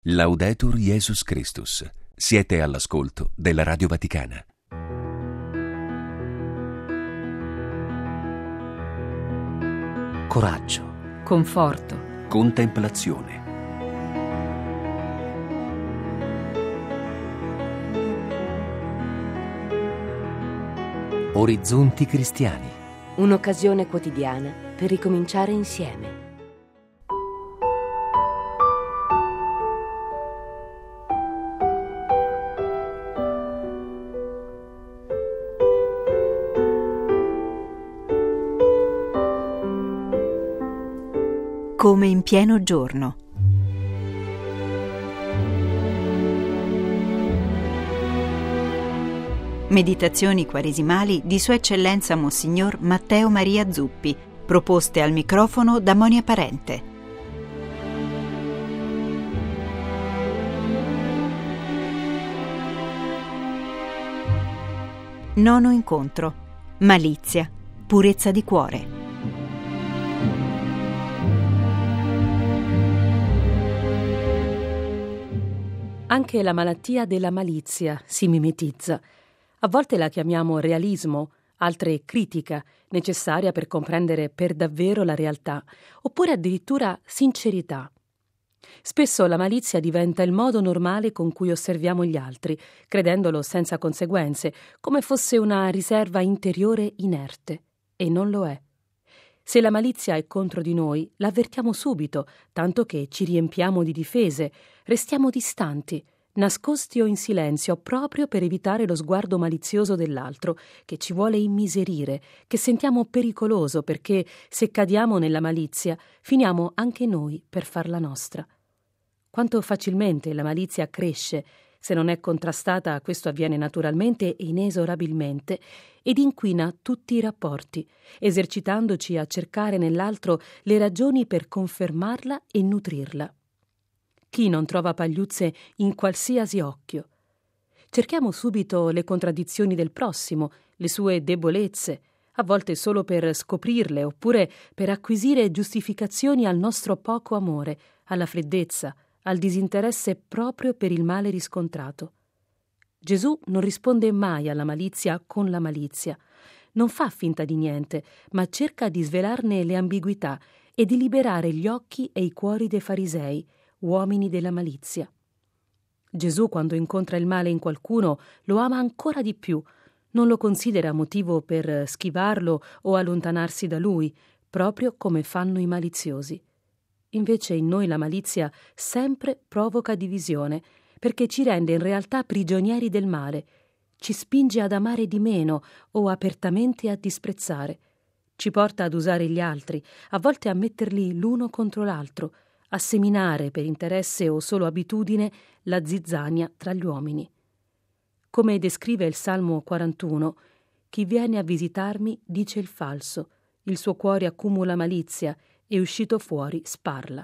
Laudetur Jesus Christus. Siete all'ascolto della Radio Vaticana. Coraggio, conforto, Contemplazione. orizzonti cristiani. Un'occasione quotidiana per ricominciare insieme. come in pieno giorno. Meditazioni quaresimali di Sua Eccellenza Monsignor Matteo Maria Zuppi, proposte al microfono da Monia Parente. Nono incontro. Malizia, purezza di cuore. Anche la malattia della malizia si mimetizza. A volte la chiamiamo realismo, altre critica, necessaria per comprendere per davvero la realtà, oppure addirittura sincerità. Spesso la malizia diventa il modo normale con cui osserviamo gli altri, credendolo senza conseguenze, come fosse una riserva interiore inerte. E non lo è. Se la malizia è contro di noi, l'avvertiamo subito, tanto che ci riempiamo di difese, restiamo distanti, nascosti o in silenzio, proprio per evitare lo sguardo malizioso dell'altro, che ci vuole immiserire, che sentiamo pericoloso, perché se cadiamo nella malizia, finiamo anche noi per farla nostra. Quanto facilmente la malizia cresce, se non è contrastata, questo avviene naturalmente e inesorabilmente, ed inquina tutti i rapporti, esercitandoci a cercare nell'altro le ragioni per confermarla e nutrirla. Chi non trova pagliuzze in qualsiasi occhio? Cerchiamo subito le contraddizioni del prossimo, le sue debolezze, a volte solo per scoprirle, oppure per acquisire giustificazioni al nostro poco amore, alla freddezza, al disinteresse proprio per il male riscontrato. Gesù non risponde mai alla malizia con la malizia, non fa finta di niente, ma cerca di svelarne le ambiguità e di liberare gli occhi e i cuori dei farisei, uomini della malizia. Gesù, quando incontra il male in qualcuno, lo ama ancora di più, non lo considera motivo per schivarlo o allontanarsi da lui, proprio come fanno i maliziosi. Invece in noi la malizia sempre provoca divisione, perché ci rende in realtà prigionieri del male, ci spinge ad amare di meno o apertamente a disprezzare, ci porta ad usare gli altri, a volte a metterli l'uno contro l'altro, a seminare per interesse o solo abitudine la zizzania tra gli uomini. Come descrive il Salmo 41, chi viene a visitarmi dice il falso, il suo cuore accumula malizia e uscito fuori sparla.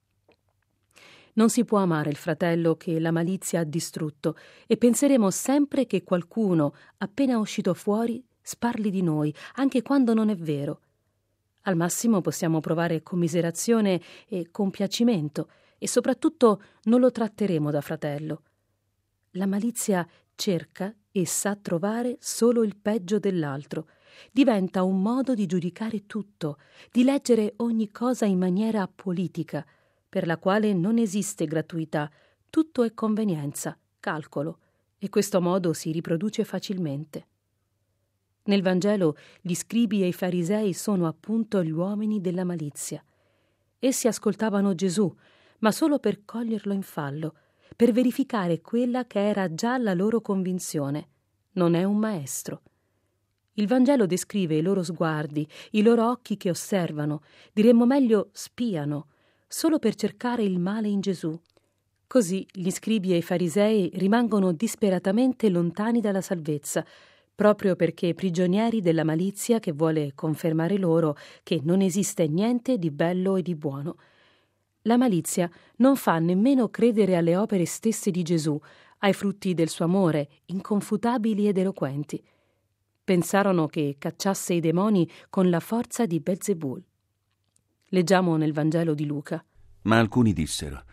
Non si può amare il fratello che la malizia ha distrutto e penseremo sempre che qualcuno, appena uscito fuori, sparli di noi, anche quando non è vero. Al massimo possiamo provare commiserazione e compiacimento e soprattutto non lo tratteremo da fratello. La malizia cerca e sa trovare solo il peggio dell'altro. Diventa un modo di giudicare tutto, di leggere ogni cosa in maniera politica, per la quale non esiste gratuità, tutto è convenienza, calcolo, e questo modo si riproduce facilmente. Nel Vangelo gli scribi e i farisei sono appunto gli uomini della malizia. Essi ascoltavano Gesù, ma solo per coglierlo in fallo, per verificare quella che era già la loro convinzione. Non è un maestro. Il Vangelo descrive i loro sguardi, i loro occhi che osservano, diremmo meglio spiano, solo per cercare il male in Gesù. Così gli scribi e i farisei rimangono disperatamente lontani dalla salvezza, proprio perché prigionieri della malizia che vuole confermare loro che non esiste niente di bello e di buono. La malizia non fa nemmeno credere alle opere stesse di Gesù, ai frutti del suo amore, inconfutabili ed eloquenti. Pensarono che cacciasse i demoni con la forza di Belzebul. Leggiamo nel Vangelo di Luca. Ma alcuni dissero: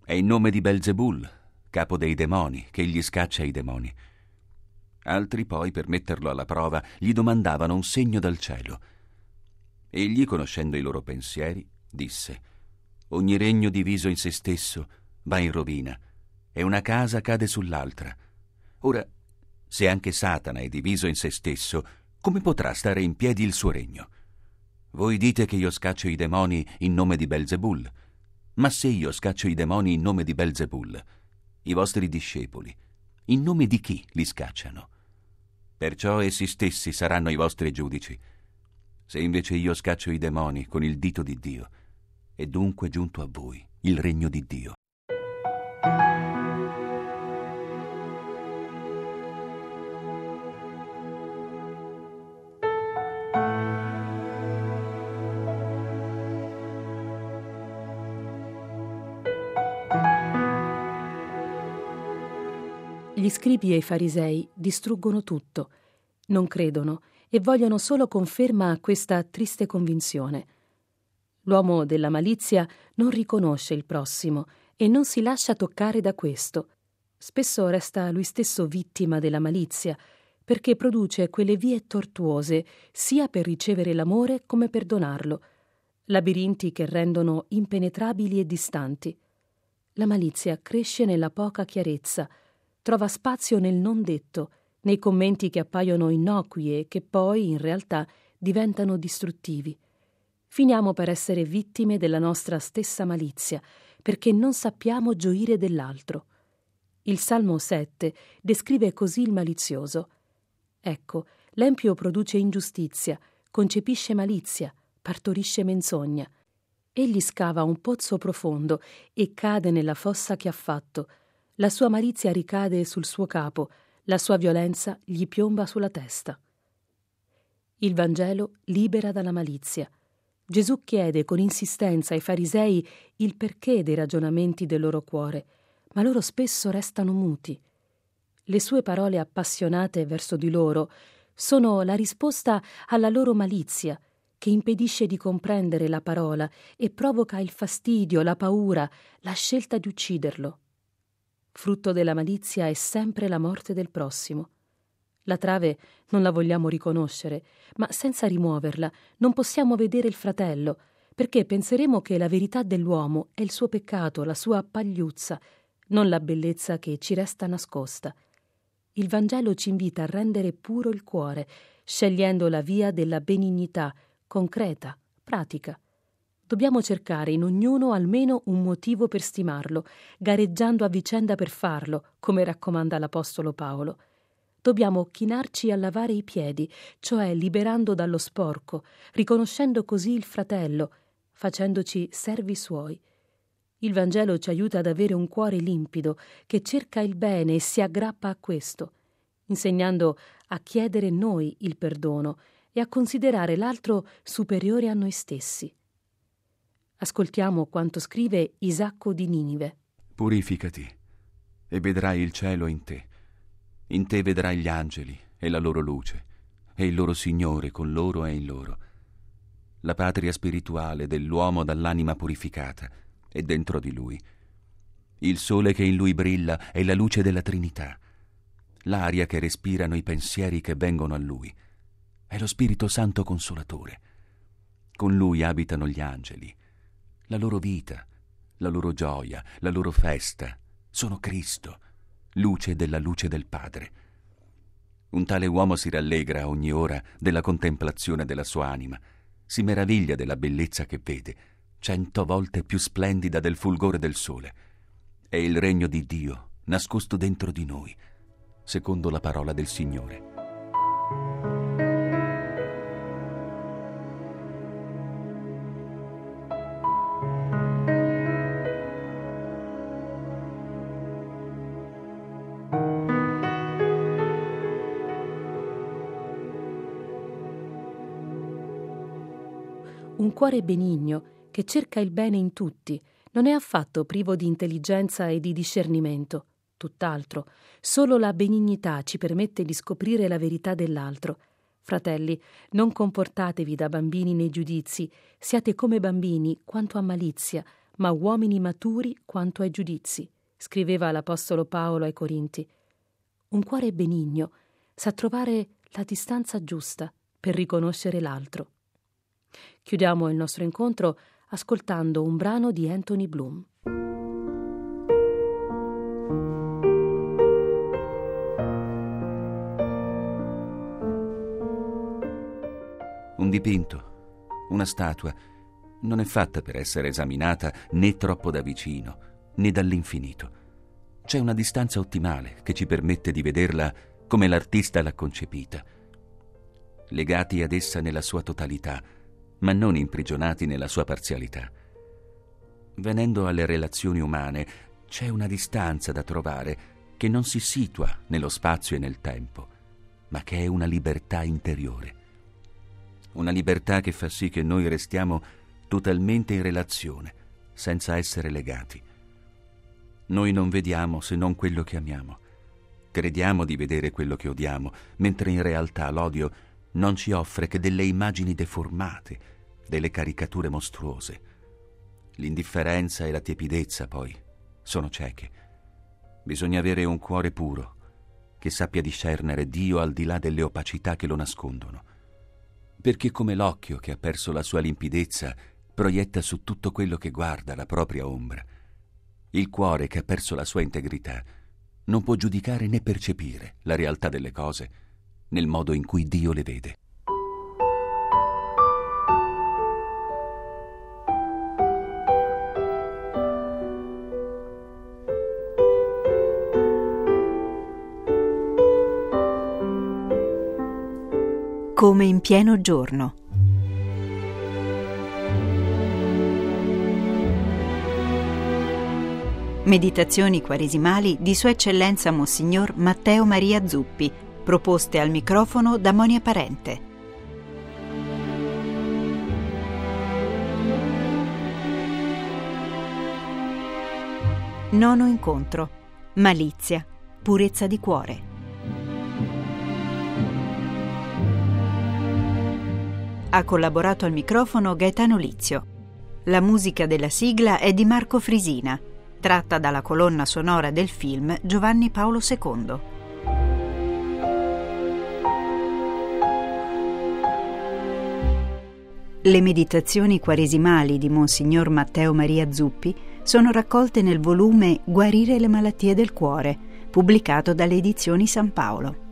È in nome di Belzebul, capo dei demoni, che egli scaccia i demoni. Altri poi, per metterlo alla prova, gli domandavano un segno dal cielo. Egli, conoscendo i loro pensieri, disse: ogni regno diviso in se stesso va in rovina, e una casa cade sull'altra. Ora, se anche Satana è diviso in se stesso, come potrà stare in piedi il suo regno? Voi dite che io scaccio i demoni in nome di Belzebul, ma se io scaccio i demoni in nome di Belzebul, i vostri discepoli, in nome di chi li scacciano? Perciò essi stessi saranno i vostri giudici. Se invece io scaccio i demoni con il dito di Dio, è dunque giunto a voi il regno di Dio. Gli scribi e i farisei distruggono tutto, non credono e vogliono solo conferma a questa triste convinzione. L'uomo della malizia non riconosce il prossimo e non si lascia toccare da questo. Spesso resta lui stesso vittima della malizia, perché produce quelle vie tortuose sia per ricevere l'amore come per donarlo, labirinti che rendono impenetrabili e distanti. La malizia cresce nella poca chiarezza, trova spazio nel non detto, nei commenti che appaiono innocui e che poi, in realtà, diventano distruttivi. Finiamo per essere vittime della nostra stessa malizia, perché non sappiamo gioire dell'altro. Il Salmo 7 descrive così il malizioso. Ecco, l'empio produce ingiustizia, concepisce malizia, partorisce menzogna. Egli scava un pozzo profondo e cade nella fossa che ha fatto. La sua malizia ricade sul suo capo, la sua violenza gli piomba sulla testa. Il Vangelo libera dalla malizia. Gesù chiede con insistenza ai farisei il perché dei ragionamenti del loro cuore, ma loro spesso restano muti. Le sue parole appassionate verso di loro sono la risposta alla loro malizia, che impedisce di comprendere la parola e provoca il fastidio, la paura, la scelta di ucciderlo. Frutto della malizia è sempre la morte del prossimo. La trave non la vogliamo riconoscere, ma senza rimuoverla non possiamo vedere il fratello, perché penseremo che la verità dell'uomo è il suo peccato, la sua pagliuzza, non la bellezza che ci resta nascosta. Il Vangelo ci invita a rendere puro il cuore, scegliendo la via della benignità, concreta, pratica. Dobbiamo cercare in ognuno almeno un motivo per stimarlo, gareggiando a vicenda per farlo, come raccomanda l'Apostolo Paolo. Dobbiamo chinarci a lavare i piedi, cioè liberando dallo sporco, riconoscendo così il fratello, facendoci servi suoi. Il Vangelo ci aiuta ad avere un cuore limpido, che cerca il bene e si aggrappa a questo, insegnando a chiedere noi il perdono e a considerare l'altro superiore a noi stessi. Ascoltiamo quanto scrive Isacco di Ninive. Purificati e vedrai il cielo in te. In te vedrai gli angeli e la loro luce, e il loro Signore con loro e in loro. La patria spirituale dell'uomo dall'anima purificata è dentro di lui. Il sole che in lui brilla è la luce della Trinità. L'aria che respirano i pensieri che vengono a lui è lo Spirito Santo Consolatore. Con lui abitano gli angeli. La loro vita, la loro gioia, la loro festa sono Cristo, luce della luce del Padre. Un tale uomo si rallegra a ogni ora della contemplazione della sua anima, si meraviglia della bellezza che vede, 100 volte più splendida del fulgore del sole. È il regno di Dio nascosto dentro di noi, secondo la parola del Signore. Un cuore benigno che cerca il bene in tutti non è affatto privo di intelligenza e di discernimento. Tutt'altro, solo la benignità ci permette di scoprire la verità dell'altro. Fratelli, non comportatevi da bambini nei giudizi, siate come bambini quanto a malizia, ma uomini maturi quanto ai giudizi, scriveva l'Apostolo Paolo ai Corinti. Un cuore benigno sa trovare la distanza giusta per riconoscere l'altro. Chiudiamo il nostro incontro ascoltando un brano di Anthony Bloom. Un dipinto, una statua, non è fatta per essere esaminata né troppo da vicino, né dall'infinito. C'è una distanza ottimale che ci permette di vederla come l'artista l'ha concepita. Legati ad essa nella sua totalità, ma non imprigionati nella sua parzialità. Venendo alle relazioni umane, c'è una distanza da trovare che non si situa nello spazio e nel tempo, ma che è una libertà interiore. Una libertà che fa sì che noi restiamo totalmente in relazione, senza essere legati. Noi non vediamo se non quello che amiamo. Crediamo di vedere quello che odiamo, mentre in realtà l'odio non ci offre che delle immagini deformate, delle caricature mostruose. L'indifferenza e la tiepidezza, poi, sono cieche. Bisogna avere un cuore puro, che sappia discernere Dio al di là delle opacità che lo nascondono. Perché come l'occhio che ha perso la sua limpidezza proietta su tutto quello che guarda la propria ombra, il cuore che ha perso la sua integrità non può giudicare né percepire la realtà delle cose nel modo in cui Dio le vede. Come in pieno giorno. Meditazioni quaresimali di Sua Eccellenza Monsignor Matteo Maria Zuppi, proposte al microfono da Monia Parente. Nono incontro. Malizia, purezza di cuore. Ha collaborato al microfono Gaetano Lizio. La musica della sigla è di Marco Frisina, tratta dalla colonna sonora del film Giovanni Paolo II. Le meditazioni quaresimali di Monsignor Matteo Maria Zuppi sono raccolte nel volume Guarire le malattie del cuore, pubblicato dalle Edizioni San Paolo.